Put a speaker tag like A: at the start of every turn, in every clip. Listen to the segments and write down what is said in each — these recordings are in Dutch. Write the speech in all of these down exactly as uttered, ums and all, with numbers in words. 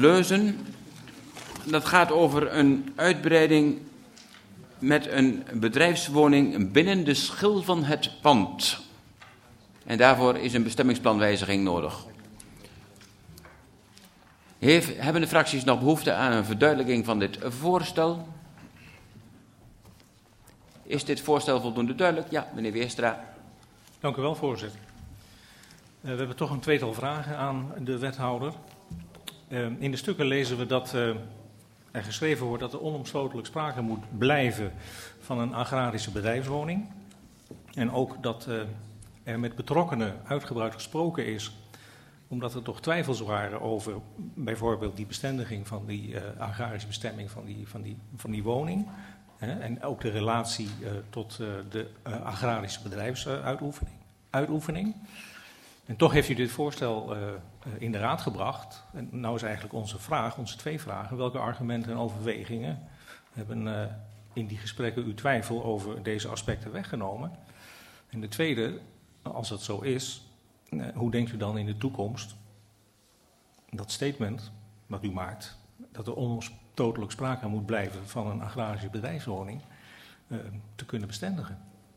A: Leuzen. Dat gaat over een uitbreiding met een bedrijfswoning binnen de schil van het pand. En daarvoor is een bestemmingsplanwijziging nodig. Heeft, hebben de fracties nog behoefte aan een verduidelijking van dit voorstel? Is dit voorstel voldoende duidelijk? Ja, meneer Weerstra.
B: Dank u wel, voorzitter. Uh, we hebben toch een tweetal vragen aan de wethouder. Uh, in de stukken lezen we dat uh, er geschreven wordt dat er onomstotelijk sprake moet blijven van een agrarische bedrijfswoning. En ook dat uh, er met betrokkenen uitgebreid gesproken is, omdat er toch twijfels waren over bijvoorbeeld die bestendiging van die uh, agrarische bestemming van die, van die, van die woning. Hè, en ook de relatie uh, tot uh, de uh, agrarische bedrijfsuitoefening. Uitoefening. En toch heeft u dit voorstel uh, in de raad gebracht. En nou is eigenlijk onze vraag, onze twee vragen. Welke argumenten en overwegingen hebben uh, in die gesprekken uw twijfel over deze aspecten weggenomen? En de tweede, als dat zo is, uh, hoe denkt u dan in de toekomst dat statement wat u maakt, dat er onomstotelijk sprake moet blijven van een agrarische bedrijfswoning, uh, te kunnen bestendigen?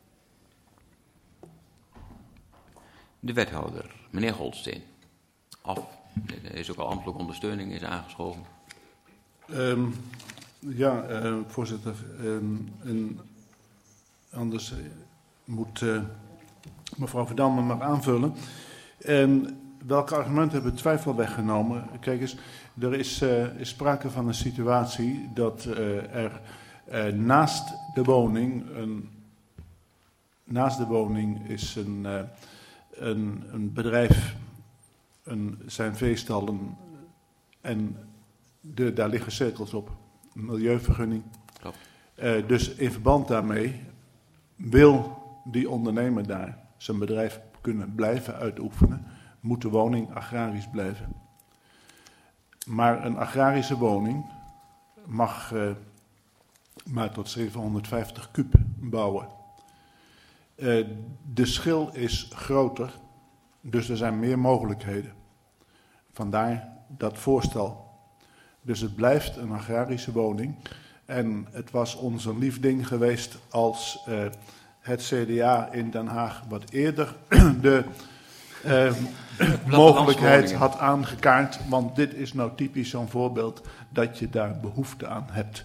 A: De wethouder, meneer Goldsteen. Af. Er is ook al ambtelijke ondersteuning, is aangeschoven.
C: Um, ja, uh, voorzitter. Um, en anders uh, moet uh, mevrouw Verdam me maar aanvullen. Um, welke argumenten hebben twijfel weggenomen? Kijk eens, er is, uh, is sprake van een situatie dat uh, er uh, naast de woning, een, naast de woning is een... Uh, Een, een bedrijf, een, zijn veestallen en de, daar liggen cirkels op, een milieuvergunning. Uh, dus in verband daarmee wil die ondernemer daar zijn bedrijf kunnen blijven uitoefenen, moet de woning agrarisch blijven. Maar een agrarische woning mag uh, maar tot zevenhonderdvijftig kub bouwen. Uh, de schil is groter, dus er zijn meer mogelijkheden. Vandaar dat voorstel. Dus het blijft een agrarische woning. En het was ons een lief ding geweest als uh, het C D A in Den Haag wat eerder de uh, mogelijkheid had aangekaart. Want dit is nou typisch zo'n voorbeeld dat je daar behoefte aan hebt.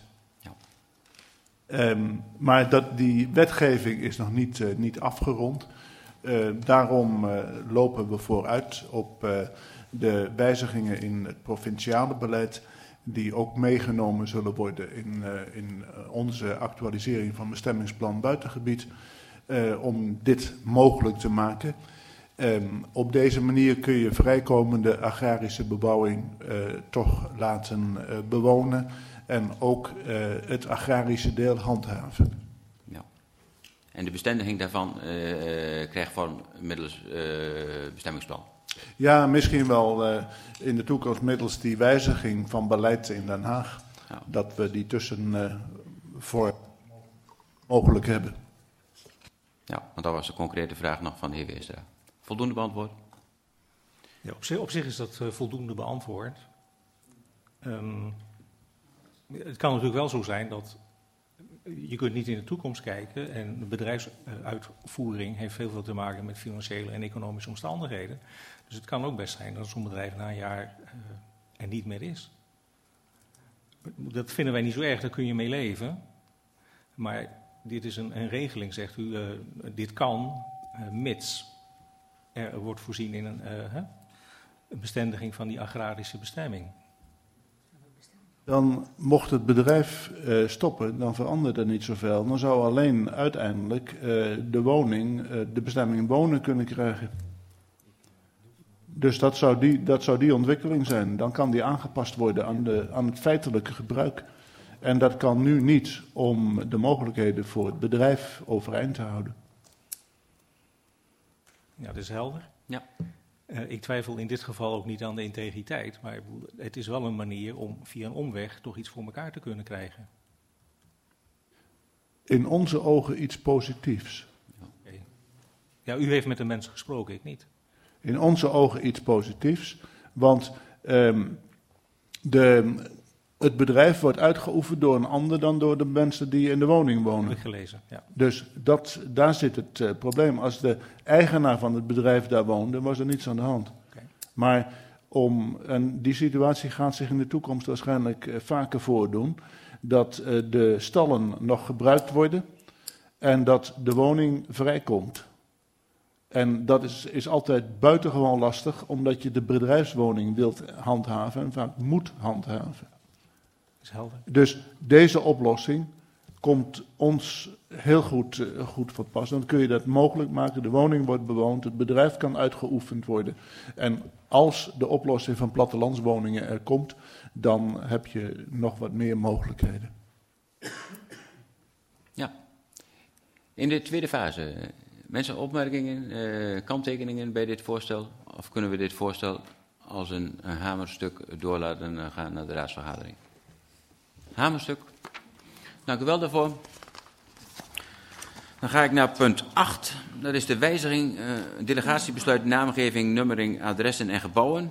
C: Um, maar dat, die wetgeving is nog niet, uh, niet afgerond. Uh, daarom uh, lopen we vooruit op uh, de wijzigingen in het provinciale beleid, die ook meegenomen zullen worden in, uh, in onze actualisering van bestemmingsplan buitengebied, uh, om dit mogelijk te maken. Um, op deze manier kun je vrijkomende agrarische bebouwing uh, toch laten uh, bewonen. En ook uh, het agrarische deel handhaven.
A: Ja. En de bestendiging daarvan uh, krijgt vorm middels uh, bestemmingsplan?
C: Ja, misschien wel uh, in de toekomst middels die wijziging van beleid in Den Haag. Ja. Dat we die tussen uh, voor mogelijk hebben.
A: Ja, want dat was de concrete vraag nog van de heer Weerstra. Voldoende beantwoord?
B: Ja, op zich, op zich is dat uh, voldoende beantwoord. Um, Het kan natuurlijk wel zo zijn dat je kunt niet in de toekomst kijken en de bedrijfsuitvoering heeft heel veel te maken met financiële en economische omstandigheden. Dus het kan ook best zijn dat zo'n bedrijf na een jaar uh, er niet meer is. Dat vinden wij niet zo erg, daar kun je mee leven. Maar dit is een, een regeling, zegt u, uh, dit kan uh, mits er wordt voorzien in een, uh, huh, een bestendiging van die agrarische bestemming.
C: Dan mocht het bedrijf uh, stoppen, dan verandert er niet zoveel. Dan zou alleen uiteindelijk uh, de woning, uh, de bestemming wonen kunnen krijgen. Dus dat zou, die, dat zou die ontwikkeling zijn. Dan kan die aangepast worden aan, de, aan het feitelijke gebruik. En dat kan nu niet om de mogelijkheden voor het bedrijf overeind te houden.
B: Ja, dat is helder.
A: Ja.
B: Uh, ik twijfel in dit geval ook niet aan de integriteit, maar het is wel een manier om via een omweg toch iets voor elkaar te kunnen krijgen.
C: In onze ogen iets positiefs.
B: Okay. Ja, u heeft met de mensen gesproken, ik niet.
C: In onze ogen iets positiefs, want um, de, het bedrijf wordt uitgeoefend door een ander dan door de mensen die in de woning
B: Heb
C: wonen.
B: ik gelezen, ja.
C: Dus dat, daar zit het uh, probleem. Als de eigenaar van het bedrijf daar woonde, was er niets aan de hand.
B: Okay.
C: Maar om, en die situatie gaat zich in de toekomst waarschijnlijk uh, vaker voordoen, dat uh, de stallen nog gebruikt worden en dat de woning vrijkomt. En dat is, is altijd buitengewoon lastig, omdat je de bedrijfswoning wilt handhaven en vaak moet handhaven.
B: Is helder.
C: Dus deze oplossing komt ons heel goed, uh, goed van pas. Dan kun je dat mogelijk maken. De woning wordt bewoond, het bedrijf kan uitgeoefend worden. En als de oplossing van plattelandswoningen er komt, dan heb je nog wat meer mogelijkheden.
A: Ja. In de tweede fase, mensen, opmerkingen, uh, kanttekeningen bij dit voorstel? Of kunnen we dit voorstel als een, een hamerstuk door laten uh, gaan naar de raadsvergadering? Hamerstuk. Dank u wel daarvoor. Dan ga ik naar punt acht. Dat is de wijziging, uh, delegatiebesluit, naamgeving, nummering, adressen en gebouwen.